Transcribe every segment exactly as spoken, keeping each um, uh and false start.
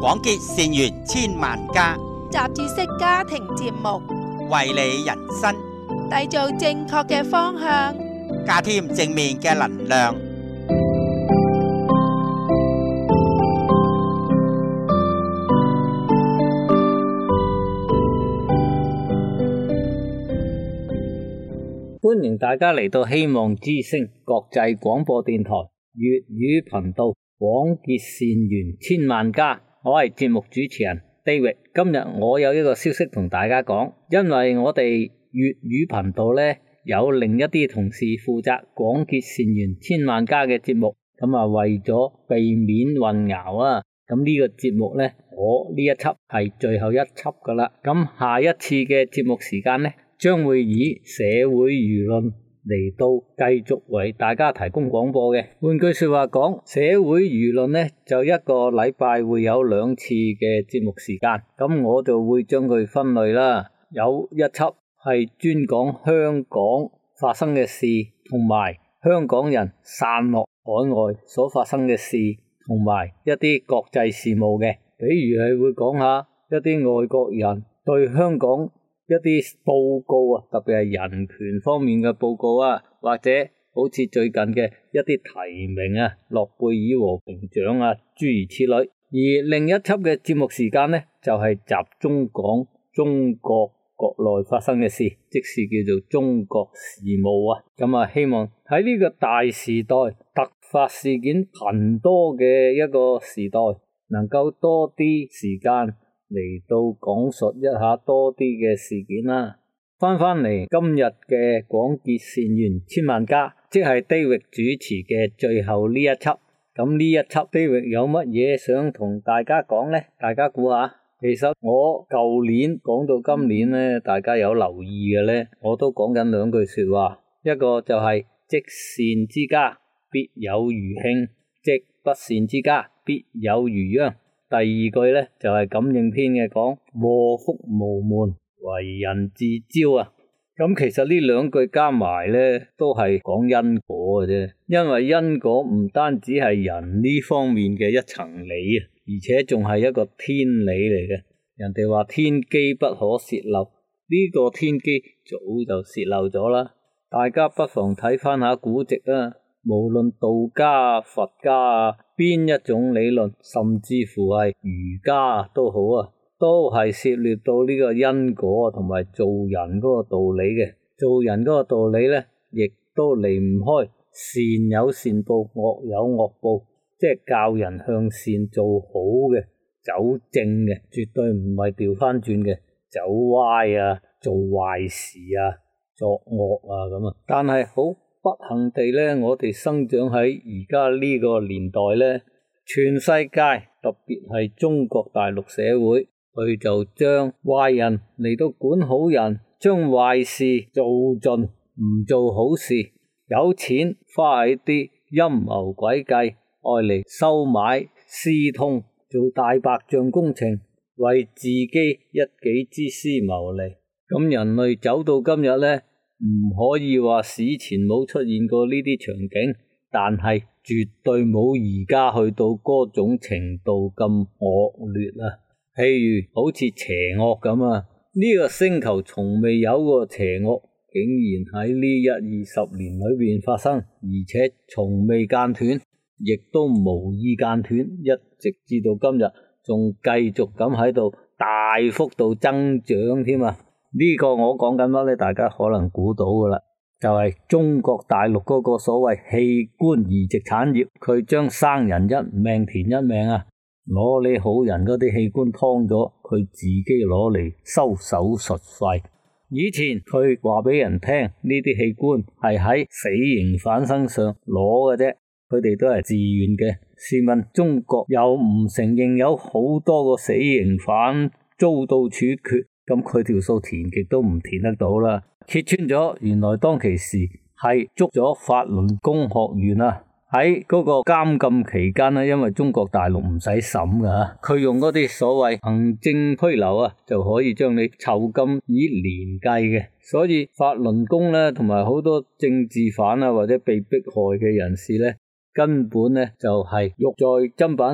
廣結善緣千萬家， 雜誌式家庭節目， 為你人生締造正確嘅方向， 加添正面嘅能量。 歡迎大家嚟到希望之聲國際廣播電台粵語頻道，廣結善緣千萬家。我係節目主持人 David。今日我有一個消息同大家講，因為我哋粵語頻道呢有另一啲同事負責廣結善緣千萬家嘅節目，咁啊為咗避免混淆啊，咁呢個節目呢，我呢一輯係最後一輯噶啦。咁下一次嘅節目時間呢，將會以社會輿論嚟到繼續為大家提供廣播嘅。換句說話講，社會輿論呢就一個禮拜會有兩次嘅節目時間，咁我就會將佢分類啦。有一輯係專講香港發生嘅事，同埋香港人散落海外所發生嘅事，同埋一啲國際事務嘅，比如係會講下一啲外國人對香港一啲報告啊，特別係人權方面嘅報告啊，或者好似最近嘅一啲提名啊，諾貝爾和平獎啊，諸如此類。而另一輯嘅節目時間呢，就係集中講中國國內發生嘅事，即是叫做中國事務啊。咁啊，希望喺呢個大時代突發事件頻多嘅一個時代，能夠多啲時間嚟到講述一下多啲嘅事件啦。翻返嚟今日嘅廣結善緣千萬家，即係 David 主持嘅最後呢一輯。咁呢一輯 David 有乜嘢想同大家講呢？大家估下。其實我舊年講到今年呢，大家有留意嘅呢，我都講緊兩句說話。一個就係積善之家必有餘慶，積不善之家必有餘殃。第二句呢，就係感應篇嘅講，禍福無門，為人自招啊。咁其實呢兩句加埋呢，都係講因果嘅啫。因為因果唔單止係人呢方面嘅一層理啊，而且仲係一個天理嚟嘅。人哋話天機不可洩漏，呢個天機早就洩漏咗啦。大家不妨睇翻下古籍啊，無論道家啊、佛家啊，邊一種理論，甚至乎係儒家都好啊，都係涉獵到呢個因果同埋做人嗰個道理嘅。做人嗰個道理呢，亦都離唔開善有善報，惡有惡報，即係教人向善做好嘅，走正嘅，絕對唔係調翻轉嘅，走歪啊，做壞事啊，作惡啊咁啊。但係好不幸地呢，我哋生長喺而家呢個年代呢，全世界特別係中國大陸社會，佢就將壞人嚟到管好人，將壞事做盡，唔做好事，有錢花喺啲陰謀詭計，愛嚟收買私通，做大白象工程，為自己一己之私謀利。咁人類走到今日呢，唔可以話史前冇出現過呢啲場景，但係絕對冇而家去到嗰種程度咁惡劣啊。譬如好似邪惡咁啊，呢個星球從未有過邪惡，竟然喺呢一二十年裏邊發生，而且從未間斷，亦都無意間斷，一直至到今日仲繼續咁喺度大幅度增長添啊！呢個我講緊乜呢？大家可能估到噶啦，就係中國大陸嗰個所謂器官移植產業，佢將生人一命填一命啊！攞你好人嗰啲器官劏咗，佢自己攞嚟收手術費。以前佢話俾人聽，呢啲器官係喺死刑犯身上攞嘅啫，佢哋都係自願嘅。試問中國又唔承認有好多個死刑犯遭到處決，咁佢條數填極都唔填得到啦。揭穿咗，原來當其時係捉咗法輪功學員啊！喺嗰個監禁期間咧，因為中國大陸唔使審噶，佢用嗰啲所謂行政拘留啊，就可以將你囚禁以年計嘅。所以法輪功咧，同埋好多政治犯啊，或者被迫害嘅人士咧，根本咧就係肉在砧板上，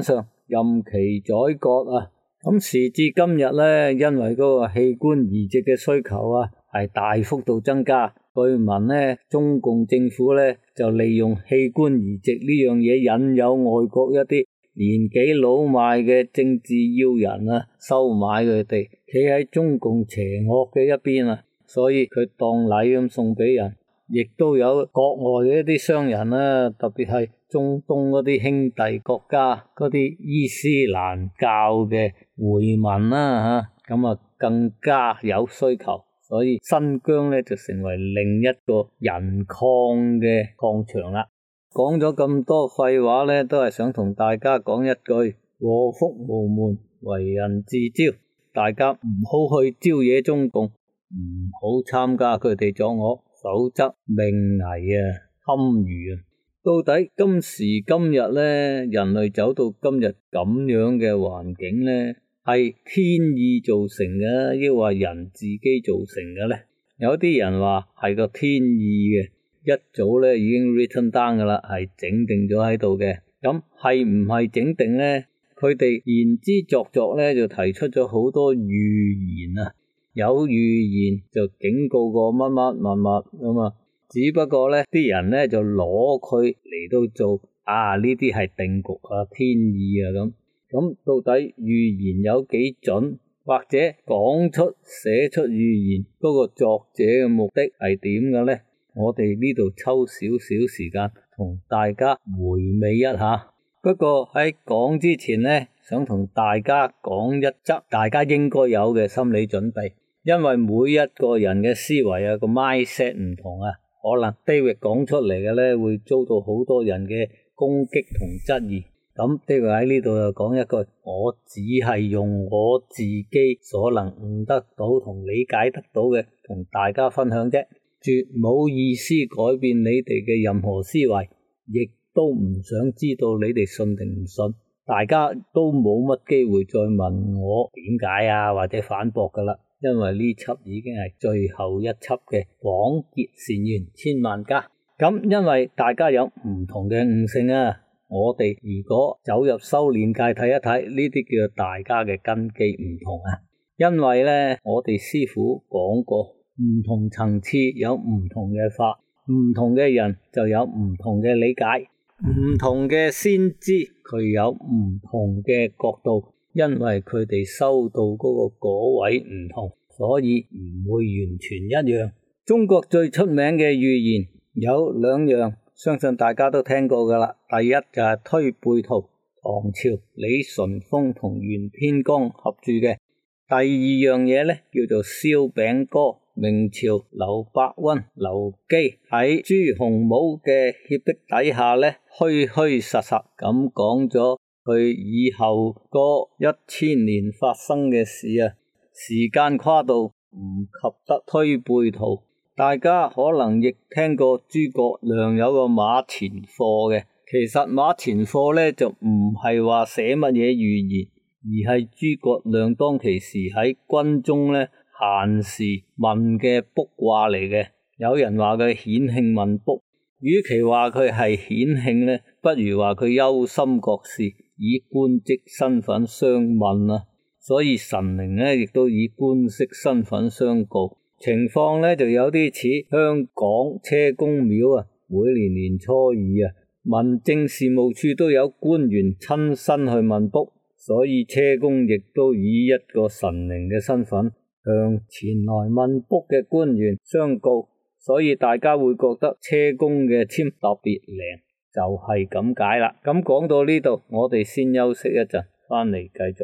任期宰割啊。咁時至今日咧，因為嗰個器官移植嘅需求啊，係大幅度增加。據聞咧，中共政府咧就利用器官移植呢樣嘢引誘外國一啲年紀老邁嘅政治要人啊，收買佢哋，企喺中共邪惡嘅一邊啊，所以佢當禮咁送俾人。亦都有國外嘅一啲商人啦，特別係中東嗰啲兄弟國家嗰啲伊斯蘭教嘅回民啦嚇，咁啊更加有需求，所以新疆咧就成為另一個人礦嘅礦場啦。講咗咁多廢話咧，都係想同大家講一句：禍福無門，為人自招。大家唔好去招惹中共，唔好參加佢哋作惡。否則命危啊，堪虞啊！到底今時今日咧，人類走到今日咁樣嘅環境咧，係天意造成嘅，抑或人自己造成嘅咧？有啲人話係個天意嘅，一早咧已經 written down 噶啦，係整定咗喺度嘅。咁係唔係整定咧？佢哋言之鑿鑿咧，就提出咗好多預言啊！有預言就警告過乜乜乜乜咁啊，只不過咧啲人咧就攞佢嚟到做啊，呢啲係定局啊，天意啊咁。咁到底預言有幾準，或者講出寫出預言嗰個作者嘅目的係點嘅咧？我哋呢度抽少少時間同大家回味一下。不過喺講之前咧，想同大家講一則大家應該有嘅心理準備。因為每一個人嘅思維啊個 mindset 唔同啊，可能 David 講出嚟嘅咧會遭到好多人嘅攻擊同質疑。咁 David 喺呢度就講一句，我只係用我自己所能悟得到同理解得到嘅同大家分享啫，絕冇意思改變你哋嘅任何思維，亦都唔想知道你哋信定唔信。大家都冇乜機會再問我點解啊或者反駁噶啦。因為呢輯已經係最後一輯嘅廣結善緣千萬家，咁因為大家有唔同嘅悟性啊，我哋如果走入修煉界睇一睇，呢啲叫做大家嘅根基唔同啊。因為咧，我哋師父講過，唔同層次有唔同嘅法，唔同嘅人就有唔同嘅理解，唔同嘅先知佢有唔同嘅角度。因為佢哋收到嗰個果位唔同，所以唔會完全一樣。中國最出名嘅預言有兩樣，相信大家都聽過噶啦。第一就係推背圖，唐朝李淳風同袁天罡合著嘅。第二樣嘢咧叫做燒餅歌，明朝劉伯溫、劉基喺朱洪武嘅脅迫底下咧，虛虛實實咁講咗佢以後嗰一千年發生嘅事啊，時間跨度唔及得推背圖。大家可能亦聽過諸葛亮有個馬前課嘅，其實馬前課咧就唔係話寫乜嘢預言，而係諸葛亮當其時喺軍中咧閒時問嘅卜卦嚟嘅。有人話佢顯慶問卜，與其話佢係顯慶咧，不如話佢憂心國事，以官職身份相問啊，所以神靈咧亦都以官職身份相告。情況咧就有啲似香港車公廟啊，每年年初二啊，民政事務處都有官員親身去問卜，所以車公亦都以一個神靈嘅身份向前來問卜嘅官員相告，所以大家會覺得車公嘅簽特別靈。就係咁解啦。咁講到呢度，我哋先休息一陣，翻嚟繼續。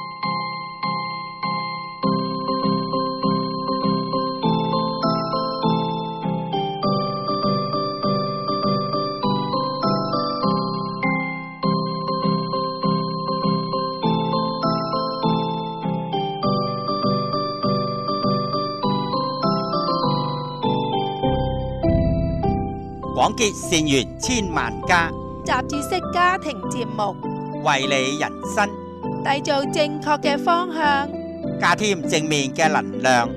廣結善緣千萬家， 雜誌式家庭節目， 為你人生締造正確嘅方向， 加添正面嘅能量。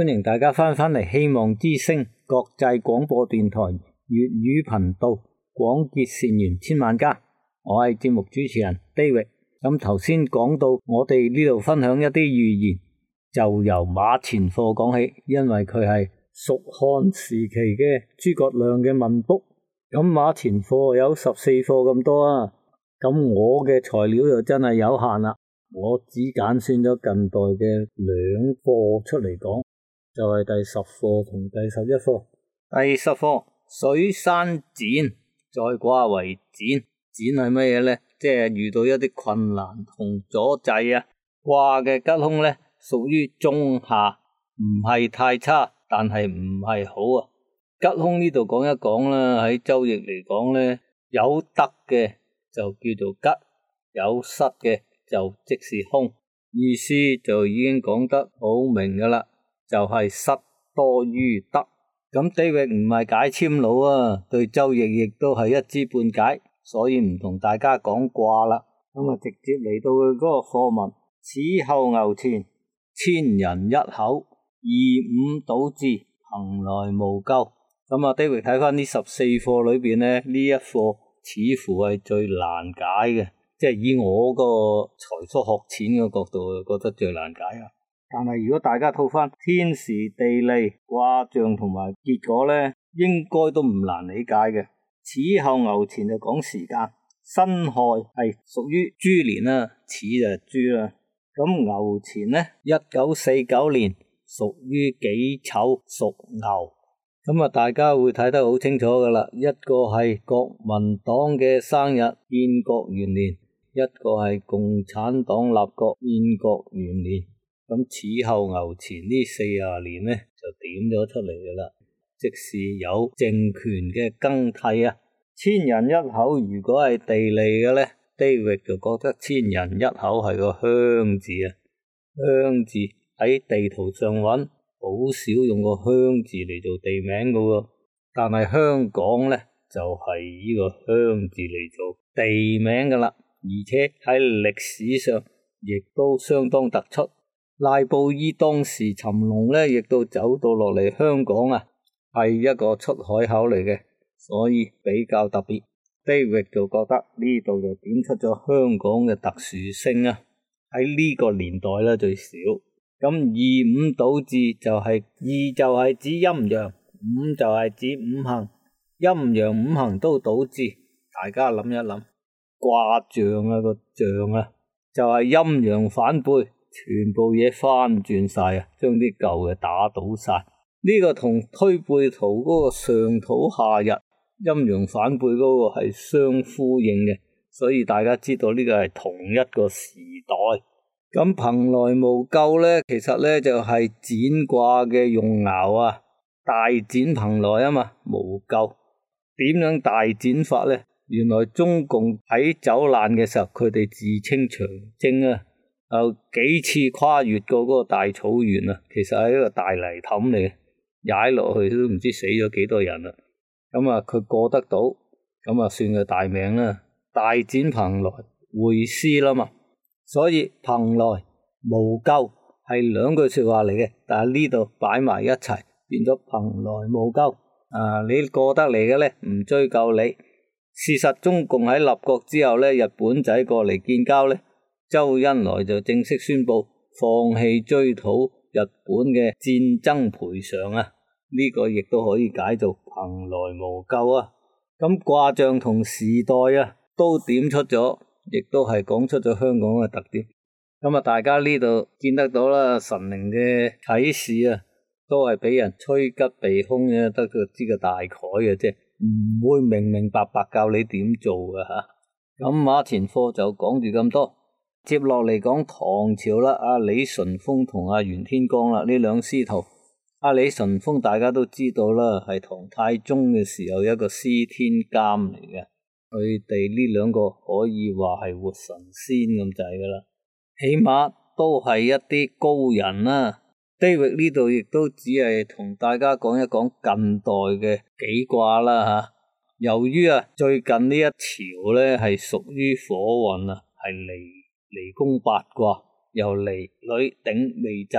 歡迎大家翻返嚟希望之聲國際廣播電台粵語頻道，廣結善緣千萬家。我係節目主持人 David。咁頭先講到我哋呢度分享一啲寓言，就由馬前課講起，因為佢係蜀漢時期嘅諸葛亮嘅文卜。咁馬前課有十四課咁多啊，咁我嘅材料就真係有限啦，我只揀選咗近代嘅兩課出嚟講，就係、是、第十課同第十一課。第十課，水山剪，再掛為剪。剪係乜嘢咧？即係遇到一啲困難同阻滯啊，掛嘅吉凶咧屬於中下，唔係太差，但係唔係好啊。吉凶呢度講一講啦，喺周易嚟講咧，有得嘅就叫做吉，有失嘅就即是凶，意思就已經講得好明噶啦，就係、是、失多於得。咁David唔係解簽佬啊，對周易亦都係一知半解。所以唔同大家講卦啦，咁啊直接嚟到佢嗰個課文。此後牛前，千人一口，二五倒置，蓬萊無咎。咁啊，David睇翻呢十四課裏邊咧，呢一課似乎係最難解嘅，即係以我個才疏學淺嘅角度，覺得最難解啊。但係如果大家套翻天時地利卦象同埋結果咧，應該都唔難理解嘅。此後牛前就講時間，辛亥係屬於豬年啦，此就係豬啦。咁牛前呢，一九四九年屬於己丑，屬牛。咁啊，大家會睇得好清楚噶啦。一個係國民黨嘅生日，建國元年；一個係共產黨立國，建國元年。咁此後牛前呢四十年呢，就點咗出嚟噶啦。即是有政權嘅更替啊！千人一口，如果係地利嘅咧 ，David 就覺得千人一口係個鄉字啊。鄉字喺地圖上揾，好少用個鄉字嚟做地名噶喎。但係香港咧就係、是、呢個鄉字嚟做地名噶啦，而且喺歷史上亦都相當突出。賴布衣當時尋龍咧，亦都走到落嚟香港啊。係一個出海口嚟嘅，所以比較特別。David 就覺得呢度就點出咗香港嘅特殊性啊！喺呢個年代咧最少。咁二五倒置就係、是、二就係指陰陽，五就係指五行，陰陽五行都倒置。大家諗一諗，卦象啊個象啊，就係陰陽反背，全部嘢翻轉晒啊，將啲舊嘅打倒晒。呢個同推背圖嗰個上土下日陰陽反背嗰個係相呼應嘅，所以大家知道呢個係同一個時代。咁蓬萊無咎咧，其實咧就係剪卦嘅用爻啊，大剪蓬萊啊嘛，無咎。點樣大剪法咧？原來中共喺走難嘅時候，佢哋自稱長征啊，有幾次跨越過嗰個大草原啊，其實係一個大泥凼嚟嘅。踩落去都唔知死咗幾多人啦，咁啊佢過得到，咁啊算佢大命啦。大剪蓬萊會師啦嘛，所以蓬萊無咎係兩句說話嚟嘅，但係呢度擺埋一齊變咗蓬萊無咎。啊，你過得嚟嘅咧唔追究你。事實中共喺立國之後咧，日本仔過嚟建交咧，周恩來就正式宣布放棄追討日本嘅戰爭賠償啊！呢、這個亦都可以解做蓬萊無咎啊！咁卦象同時代啊，都點出咗，亦都係講出咗香港嘅特點。咁啊，大家呢度見得到啦，神靈嘅啟示啊，都係俾人趨吉避凶嘅，得個知個大概嘅啫，唔會明明白白教你點做嘅吓。咁馬前課就講住咁多。接落嚟講唐朝啦，阿李淳風同阿袁天罡啦，呢兩師徒。阿李淳風大家都知道啦，係唐太宗嘅時候一個司天監嚟嘅，佢哋呢兩個可以話係活神仙咁滯噶啦，起碼都係一啲高人啦。David 呢度亦都只係同大家講一講近代嘅幾卦啦吓。由於啊最近呢一朝咧係屬於火運啊，係離離宮八卦，由離女頂未濟，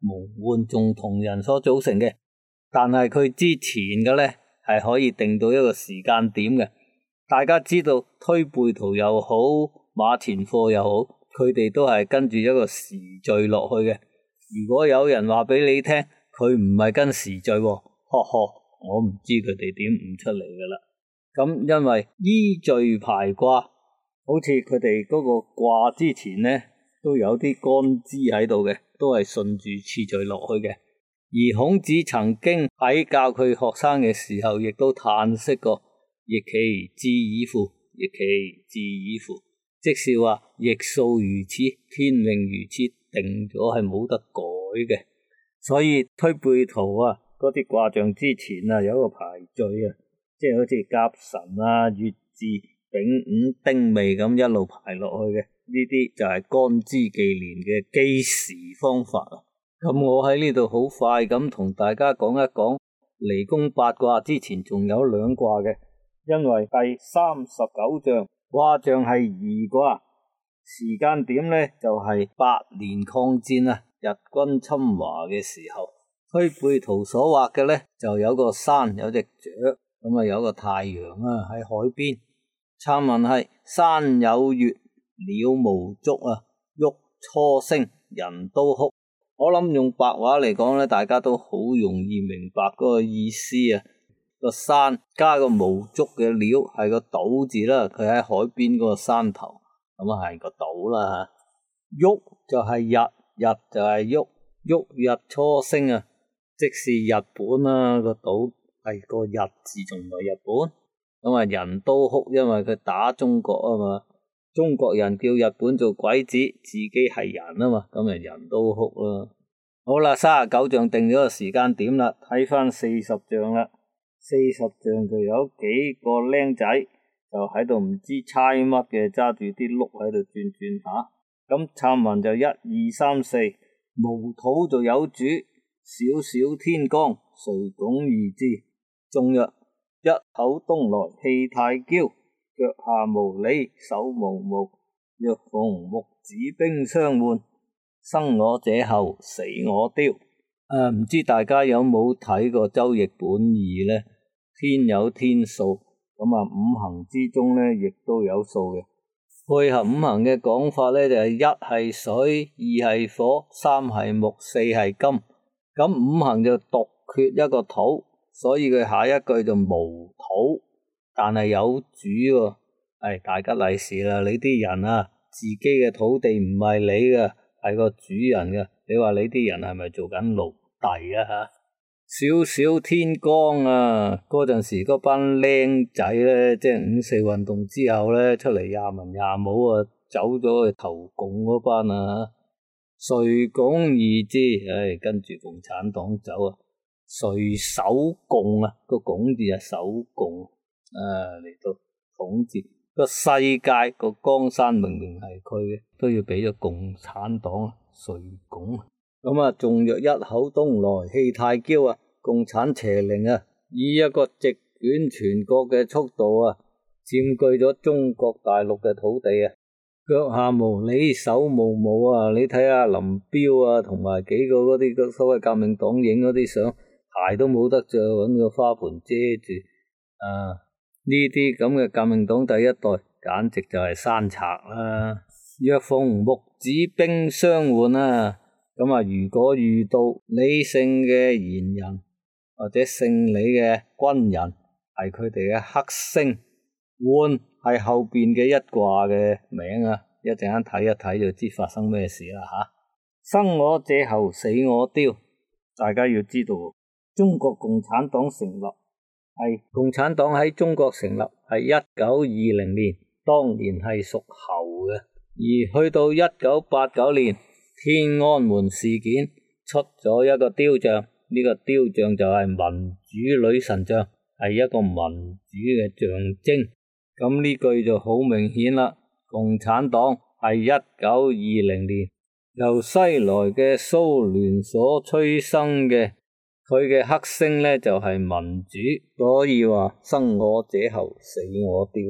蒙換仲同人所組成嘅，但係佢之前嘅咧係可以定到一個時間點嘅。大家知道推背圖又好，馬前課又好，佢哋都係跟住一個時序落去嘅。如果有人話俾你聽佢唔係跟時序，呵呵，我唔知佢哋點悟出嚟噶啦。咁因為依序排卦，好似佢哋嗰個卦之前咧都有啲干支喺度嘅，都係順住次序落去嘅。而孔子曾經喺教佢學生嘅時候，亦都嘆息過，易其志矣乎，易其志矣乎，即是話易數如此，天命如此，定咗係冇得改嘅。所以推背圖啊，嗰啲卦象之前啊有一個排序啊，即係好似甲辰啊、乙巳、丙午、丁未咁一路排落去嘅。呢啲就係干支紀年嘅記時方法啊。咁我喺呢度好快咁同大家講一講離宮八卦之前仲有兩卦嘅，因為第三十九象卦象係豫卦，時間點咧就係、是、八年抗戰啊，日軍侵華嘅時候。推背圖所畫嘅咧就有個山，有隻雀，咁啊有個太陽啊喺海邊。參文係山有月，鳥無足啊，旭初升，人都哭。我諗用白話嚟講咧，大家都好容易明白嗰個意思啊。個山加個無足嘅鳥係個島字啦，佢喺海邊嗰個山頭，咁啊係個島啦吓。旭就係日，日就係旭，旭日初升啊，即是日本啦，個島係個日字仲唔係日本，咁啊人都哭，因為佢打中國啊嘛。中國人叫日本做鬼子，自己係人啊嘛，咁啊人都哭啦。好啦，三十九象定咗個時間點啦，睇翻四十象啦。四十象就有幾個僆仔就喺度唔知猜乜嘅，揸住啲碌喺度轉轉下。咁參文就一二三四，無土就有主，小小天光，誰拱而之？仲曰一口東來氣太驕，腳下無理手無毛，若逢木子兵相換，生我者后，死我雕。誒、啊，唔知大家有冇睇過周易本義呢？天有天數，咁啊五行之中呢亦都有數嘅。配合五行嘅講法呢，就係、是、一係水，二係火，三係木，四係金。咁五行就獨缺一個土，所以佢下一句就無土。但係有主喎、哦，係大吉利是啦！你啲人啊，自己嘅土地唔係你嘅，係個主人嘅。你話你啲人係咪做緊奴隸啊？吓，小小天光啊！嗰陣時嗰班僆仔咧，即係五四運動之後咧，出嚟廿文廿武啊，走咗去投共嗰班啊，誰共而之？唉、哎，跟住共產黨走啊，誰守共啊？個共字係守共。啊！嚟到統治個世界，個江山明明係佢嘅，都要俾咗共產黨誰拱？咁啊，仲若一口東來氣太驕啊！共產邪靈啊，以一個席捲全國嘅速度啊，佔據咗中國大陸嘅土地啊！腳下無理，手無毛啊！你睇下林彪啊，同埋幾個嗰啲所謂革命黨影嗰啲相，鞋都冇得着，搵個花盆遮住啊！呢啲咁嘅革命黨第一代，簡直就係山賊啦！若逢木子兵相換啊，咁啊，如果遇到李姓嘅賢人或者姓李嘅軍人，係佢哋嘅克星，換係後邊嘅一卦嘅名啊，一陣間睇一睇就知發生咩事啦吓。生我者后，死我雕。大家要知道，中國共產黨成立。係共產黨喺中國成立係一九二零年，當年係屬猴嘅。而去到一九八九年天安門事件出咗一個雕像，呢、這個雕像就係民主女神像，係一個民主嘅象徵。咁呢句就好明顯啦，共產黨係一九二零年由西來嘅蘇聯所催生嘅。佢嘅克星呢就係民主，所以話生我者后，死我雕。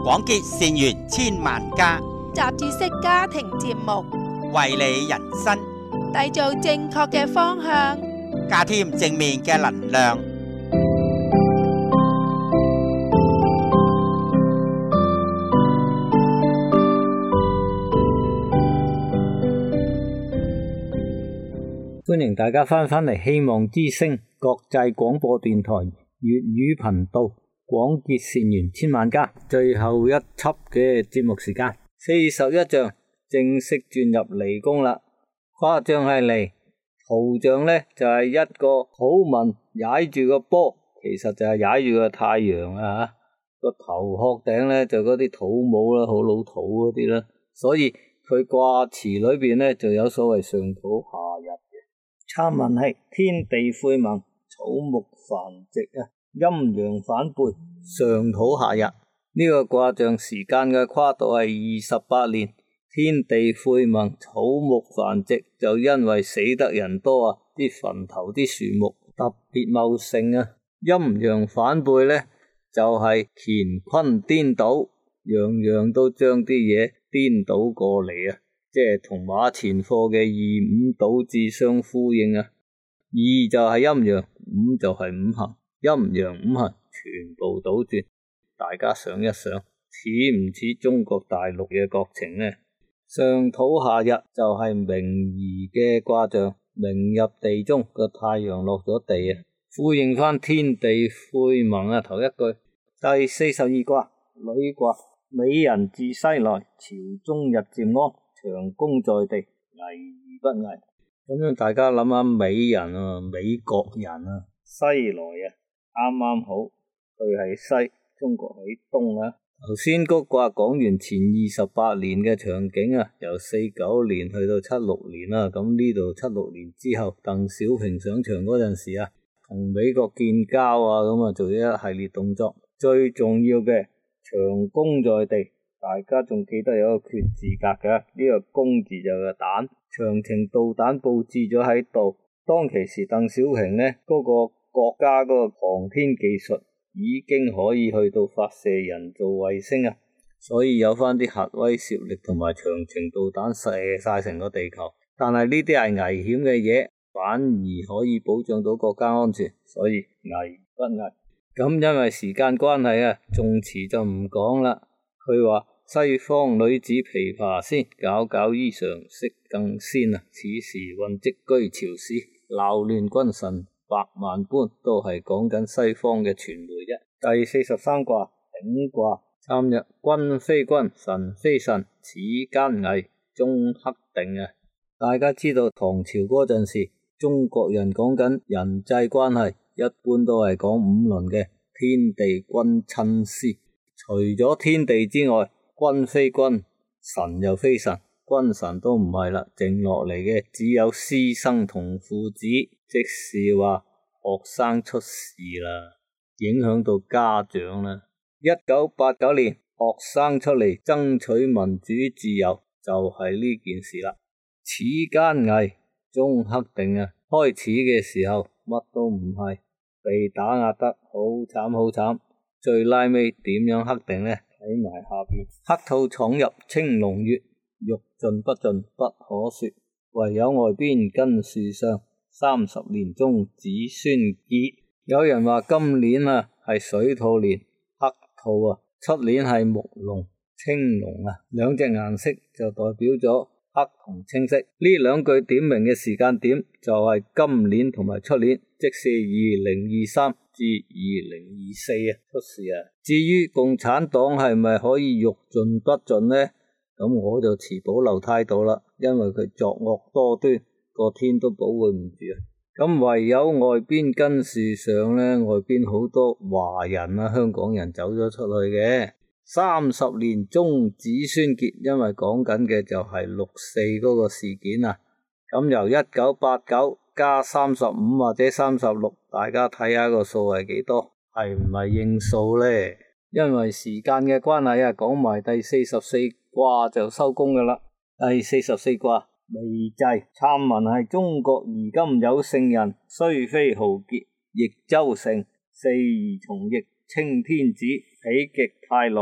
廣結善緣千萬家， 雜誌式家庭節目， 為你人生締造正確嘅方向， 加添正面嘅能量。 歡迎大家翻返嚟希望之聲國際廣播電台粵語頻道，廣結善緣千萬家，最後一輯嘅節目時間，四十一象正式轉入離宮啦。卦象係離，圖像呢就係、是、一個土民踩住個波，其實就係踩住個太陽啊吓，個頭殼頂呢就嗰啲土帽啦，好老土嗰啲啦，所以佢卦辭裏邊呢就有所謂上土下日嘅。參文係天地晦蒙，草木繁殖啊，陰陽反背，上土下日。呢、這個卦象時間嘅跨度係二十八年。天地晦蒙，草木繁殖，就因為死得人多啊，啲墳頭啲樹木特別茂盛啊。陰陽反背呢，就係、是、乾坤顛倒，樣樣都將啲嘢顛倒過嚟啊，即係同馬前課嘅二五倒置相呼應啊。二就係陰陽，五就係五行，陰陽五行全部倒轉。大家想一想，似唔似中國大陸嘅國情呢？上土下日就係明夷嘅卦象，明入地中，個太陽落咗地啊，呼應翻天地晦蒙啊。頭一句。第四十二卦履卦，美人自西來，朝中日漸安，長弓在地，危而不危。咁樣大家諗下，美人啊，美國人啊，西來啊，啱啱好，佢喺西，中國喺東啊。頭先嗰卦講完前二十八年嘅場景啊，由四九年去到七六年啦。咁呢度七六年之後，鄧小平上場嗰陣時啊，同美國建交啊，咁啊做咗一系列動作。最重要嘅長弓在地，大家仲記得有一個缺字格嘅，呢、這個弓字就係彈，長程導彈布置咗喺度。當其時鄧小平呢嗰、那個國家嗰個航天技術已經可以去到發射人造衛星啊，所以有翻啲核威懾力同埋長程導彈射晒成個地球。但係呢啲係危險嘅嘢，反而可以保障到國家安全，所以危不危？咁因為時間關係啊，頌詞就唔講啦。佢話西方女子琵琶先，皎皎衣裳色更鮮啊。此時運積居朝市，鬧亂君臣百萬般，都係講緊西方嘅傳媒啫。第四十三卦鼎卦，參曰：君非君，臣非臣，此間危，終克定啊！大家知道唐朝嗰陣時，中國人講緊人際關係，一般都係講五倫嘅天地君親師。除咗天地之外，君非君，臣又非臣，君臣都唔係啦，剩落嚟嘅只有師生同父子。即是話學生出事啦，影響到家長啦。一九八九年學生出嚟爭取民主自由，就係、是、呢件事啦。此間危，終克定啊！開始嘅時候乜都唔係，被打壓得好慘好慘，最拉尾點樣克定呢？睇埋下邊，黑兔闖入青龍穴，欲盡不盡不可說，唯有外邊根樹上。三十年中子孫結。有人話今年啊係水兔年，黑兔啊，出年係木龍、青龍啊，兩隻顏色就代表咗黑同青色。呢兩句點明嘅時間點就係今年同埋出年，即是二零二三至二零二四啊出事啊。至於共產黨係咪可以欲盡不盡呢？咁我就持保留態度啦，因為佢作惡多端，個天都保護唔住啊！咁唯有外邊根樹上呢，外邊好多華人啊、香港人走咗出去嘅。三十年中子孫結，因為講緊嘅就係六四嗰個事件啊。咁由一九八九加三十五或者三十六，大家睇下個數係幾多，係唔係應數呢？因為時間嘅關係啊，講埋第四十四卦就收工噶啦。第四十四卦未濟，參文係中國而今有聖人，雖非豪傑，亦周成。四夷從役，稱天子，否極泰來，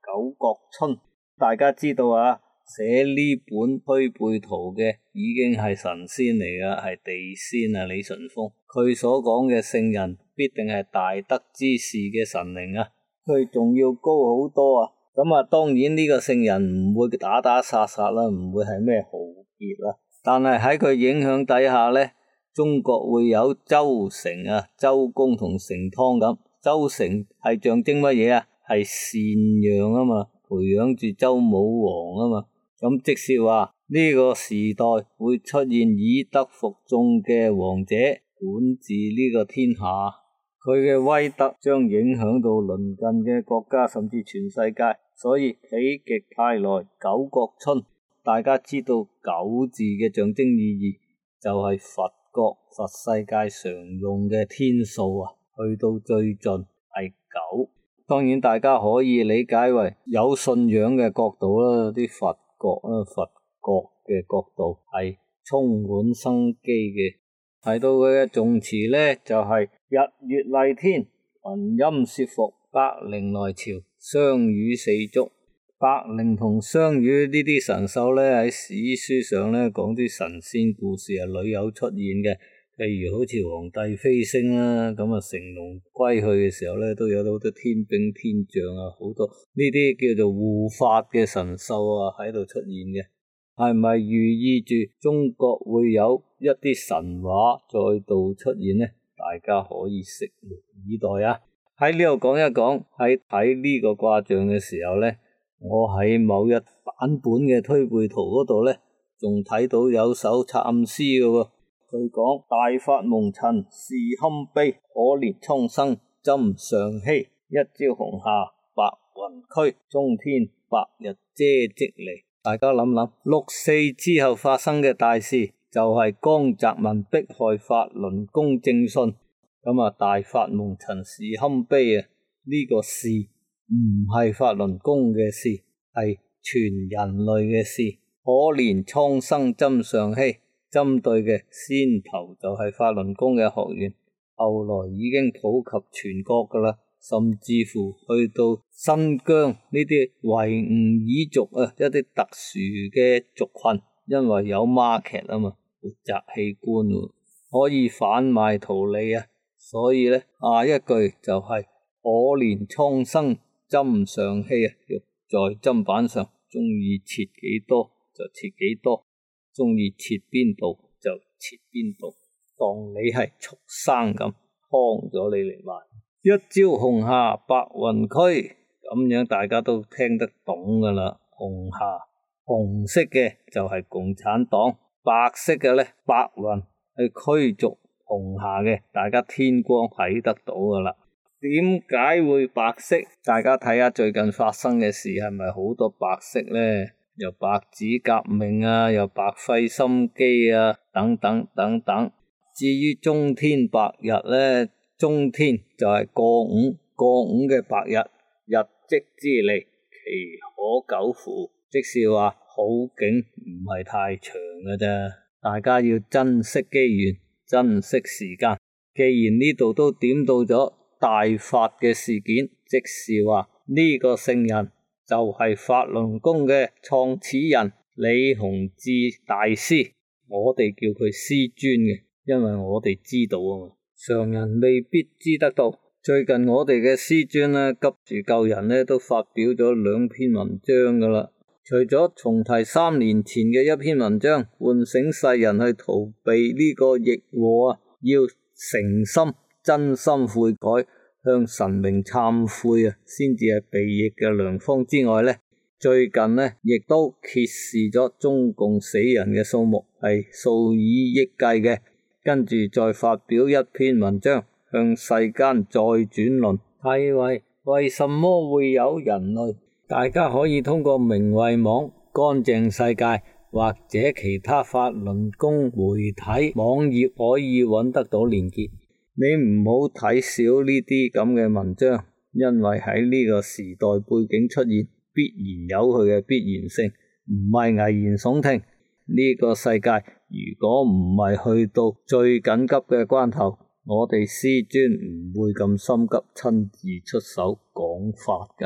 九國春。大家知道啊，寫呢本推背圖嘅已經係神仙嚟噶，係地仙啊，李淳風。佢所講嘅聖人必定係大德之士嘅神靈啊，佢仲要高好多啊。咁啊，當然呢個聖人唔會打打殺殺啦，唔會係咩豪傑啦。但係喺佢影響底下呢，中國會有周成啊、周公同成湯咁。周成係象徵乜嘢啊？係禪讓啊嘛，培養住周武王啊嘛。咁即是話呢個時代會出現以德服眾嘅王者管治呢個天下，佢嘅威德將影響到鄰近嘅國家甚至全世界。所以否極泰來九國春，大家知道九字嘅象徵意義就係佛國佛世界常用嘅天數啊，去到最盡係九。當然大家可以理解為有信仰嘅角度啦，啲佛國啦，佛國嘅角度係充滿生機嘅。提到佢嘅頌詞呢，就係、是、日月麗天，群陰攝伏，百靈來朝，雙羽四足。百靈同雙羽呢啲神獸呢，喺史書上呢講啲神仙故事係屢有出現嘅。譬如好似皇帝飛升啦，咁啊成龍歸去嘅時候呢，都有好多天兵天將啊，好多呢啲叫做護法嘅神獸啊喺度出現嘅。係咪寓意住中國會有一啲神話再度出現呢？大家可以拭目以待啊！喺呢度講一講，喺睇呢個卦象嘅時候呢，我喺某一版本嘅推背圖嗰度呢，仲睇到有首懺詩嘅喎。佢講：大發蒙塵是堪悲，可憐蒼生枕上曦。一朝紅霞白雲區，中天白日遮積離。大家諗諗，六四之後發生嘅大事就係江澤民迫害法輪功正信。咁啊，大發蒙塵是堪悲啊！呢、這個事唔係法輪功嘅事，係全人類嘅事。可憐蒼生枕上曦，針對嘅先頭就係法輪功嘅學員，後來已經普及全國噶啦，甚至乎去到新疆呢啲維吾爾族啊，一啲特殊嘅族群，因為有孖劇啊嘛，活摘器官可以販賣圖利啊，所以呢，下一句就係、是、可憐蒼生枕上曦啊，玉在砧板上，中意切幾多就切幾多，中意切邊度就切邊度，當你係畜生咁，劏咗你嚟賣。一朝紅霞白雲區，咁樣大家都聽得懂噶啦。紅霞，紅色嘅就係共產黨，白色嘅呢，白雲去驅逐紅霞嘅，大家天光睇得到噶啦。點解會白色？大家睇下最近發生嘅事係咪好多白色呢？又白紙革命啊，又白費心機啊，等等等等。至於中天白日呢，中天就係過午，過午嘅白日，日積之利，其可久乎？即是話好景唔係太長㗎咋，大家要珍惜機緣，珍惜時間。既然呢度都點到咗大法嘅事件，即是話呢個聖人就係法輪功嘅創始人李洪志大師，我哋叫佢師尊嘅，因為我哋知道啊嘛，常人未必知得到。最近我哋嘅師尊呢，急住救人呢，都發表咗兩篇文章噶啦。除咗重提三年前嘅一篇文章，喚醒世人去逃避呢個疫禍啊，要誠心真心悔改，向神明懺悔啊，先至係避疫嘅良方之外呢，最近呢亦都揭示咗中共死人嘅數目係數以億計嘅，跟住再發表一篇文章，向世間再轉輪，題為為什麼會有人類？大家可以通過明慧網、乾淨世界或者其他法輪功媒體網頁可以揾得到連結。你唔好睇少呢啲咁嘅文章，因為喺呢個時代背景出現，必然有佢嘅必然性，唔係危言聳聽。呢個世界如果唔係去到最緊急嘅關頭，我哋師尊唔會咁心急親自出手講法㗎。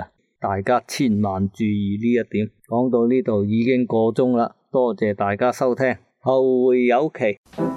大家千萬注意呢一點。講到呢度已經過鐘啦，多謝大家收聽，後會有期。